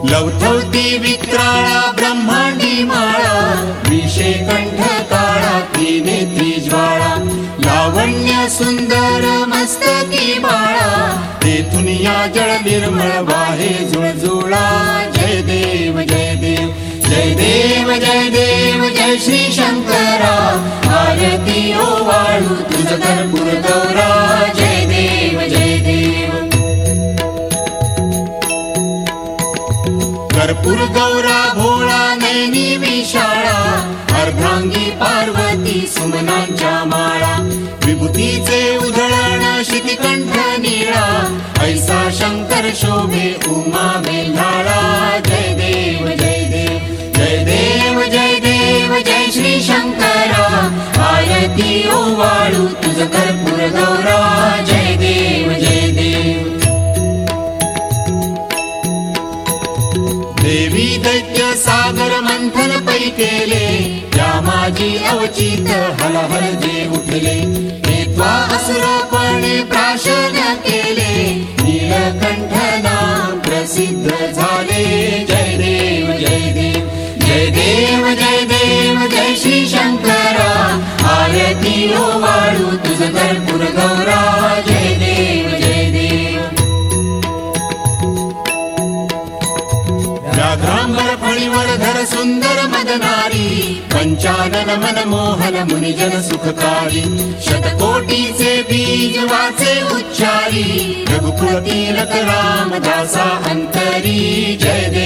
लवथवती विक्राळा ब्रह्मांडी माळा, विषे कंठ काळा त्रिनेत्री ज्वाळा, लावण्य सुंदर मस्तकी बाळा, तेथून या जळ निर्मळ वाहे जुळजुळा. जय देव जय देव जय देव जय देव जय श्री शंकरा, आरती ओवाळू तुझ कर्पूर गौरा. जय देव जय देव. कर्पूर गौरा भोळा नैनी विशाळा, अर्धांगी पार्वती सुमनांच्या माळा, विभूतीचे उधळण शितिकंठ निळा, ऐसा शंकर शोभे उमा बेल्हाळा. जय देव जय देव जय देव जय देव जय श्री शंकरा, आरती ओवाळू तुझ कर्पूर गौरा. जय देव जय देव. देवी दैत्य सागर मंथन पै केले, या माझी अवचित हलहल जे उठले, हेत्वा असुरपणे प्राशन केले, नीलकंठ नाम प्रसिद्ध झाले. जय देव जय देव जय देव जय देव जय श्री शंकरा, आरती ओवाळू तुझ कर्पूर गौरा. जय देव जय देव. व्याघ्रांबर फणीवर धर सुंदर मदनारी, पंचानन मनमोहन मुनिजन सुखकारी, शतकोटीचे बीज वाचे उच्चारी, रघुकुल तिलक रामदासा अंतरी. जय देव